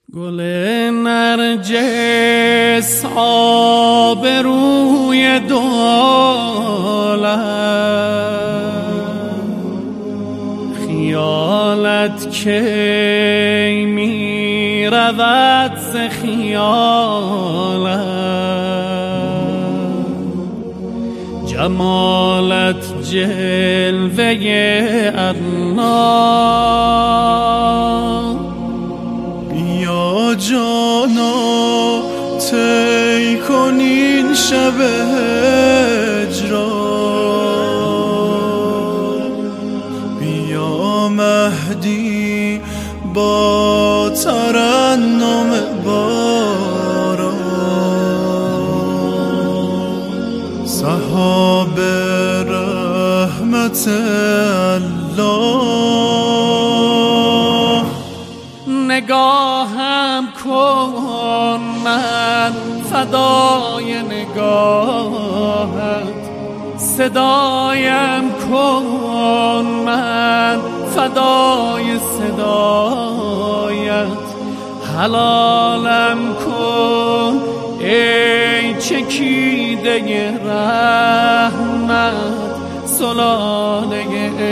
گل نرجس آبروی دولت، خیالت کی می رود ز خیالت، جمالت جلوه الله. بیا جانا طی کن این شب هجران، بیا مهدی با ترنم باران، سحاب رحمت الله. نگاهم کن من فدای نگاهت، صدایم کن من فدای صدایت، حلالم کن ای چکیده رحمت، سلاله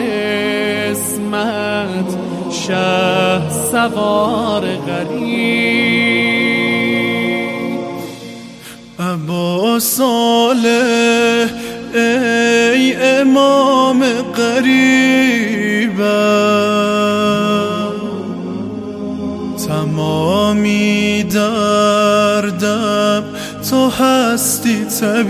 اسمت، شه سوار غریب. ابا صالح ای امام قریبم، تمامی دردم تو هستی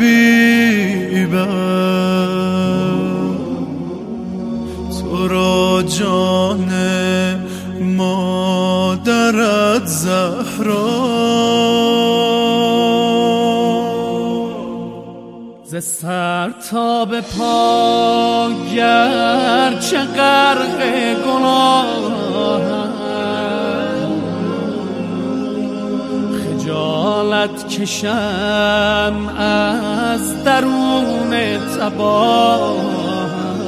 طبیبم، تو را جان مادرت زهرا، ز سر تا به پا گرچه غرق گناهم، خجالت کشم از درون تباهم،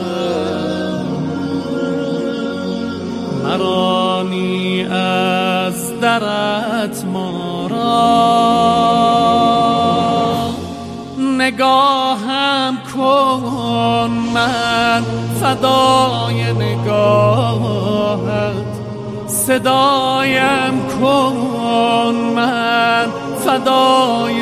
مرانی از درت ما را. نگاهم کن من فدای نگاهت، صدایم کن من فدای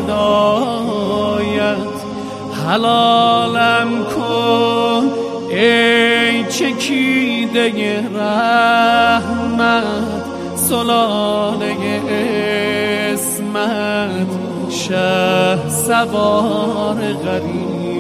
صدایت، حلالم کن ای چکیده رحمت، سلاله اسمت، شه سوار غریب.